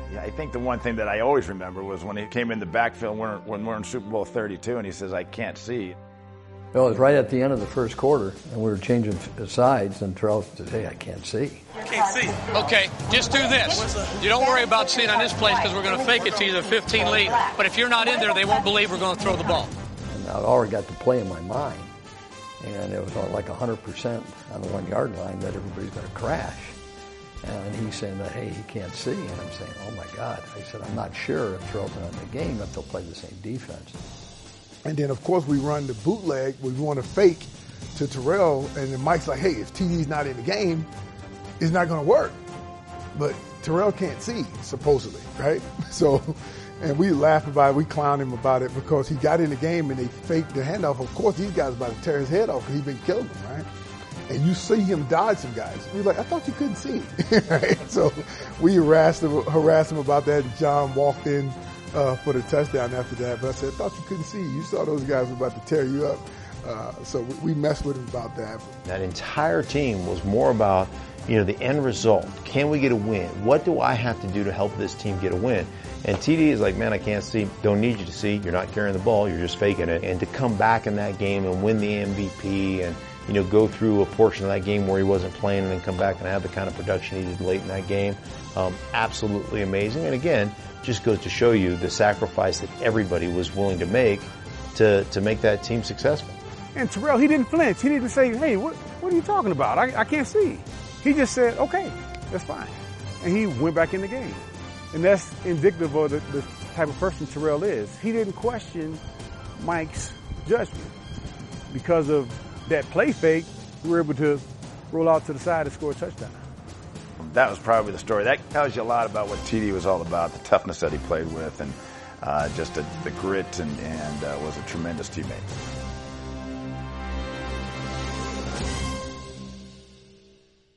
Yeah, I think the one thing that I always remember was when he came in the backfield when we're in Super Bowl 32, and he says, "I can't see." Well, it was right at the end of the first quarter, and we were changing sides, and Terrell said, "Hey, I can't see." Can't see. Okay, just do this. You don't worry about seeing on this place because we're going to fake it to you the 15 lead. But if you're not in there, they won't believe we're going to throw the ball. And I'd already got the play in my mind, and it was like 100% on the 1 yard line that everybody's going to crash. And he's saying that, hey, he can't see. And I'm saying, oh, my God. I said, I'm not sure if Terrell's not in the game if they'll play the same defense. And then, of course, we run the bootleg. We want to fake to Terrell. And then Mike's like, hey, if TD's not in the game, it's not going to work. But Terrell can't see, supposedly, right? So, and we laugh about it. We clown him about it because he got in the game and they faked the handoff. Of course, these guys are about to tear his head off because he's been killing them, right? And you see him dodge some guys. We're like, I thought you couldn't see. Right? So we harassed him about that. And John walked in for the touchdown after that. But I said, I thought you couldn't see. You saw those guys were about to tear you up. So we messed with him about that. That entire team was more about, the end result. Can we get a win? What do I have to do to help this team get a win? And TD is like, man, I can't see. Don't need you to see. You're not carrying the ball. You're just faking it. And to come back in that game and win the MVP and go through a portion of that game where he wasn't playing and then come back and have the kind of production he did late in that game. Absolutely amazing. And again, just goes to show you the sacrifice that everybody was willing to make to make that team successful. And Terrell, he didn't flinch. He didn't say, hey, what are you talking about? I can't see. He just said, okay, that's fine. And he went back in the game. And that's indicative of the type of person Terrell is. He didn't question Mike's judgment. Because of that play fake, we were able to roll out to the side and score a touchdown. That was probably the story. That tells you a lot about what TD was all about, the toughness that he played with, and just the grit, and was a tremendous teammate.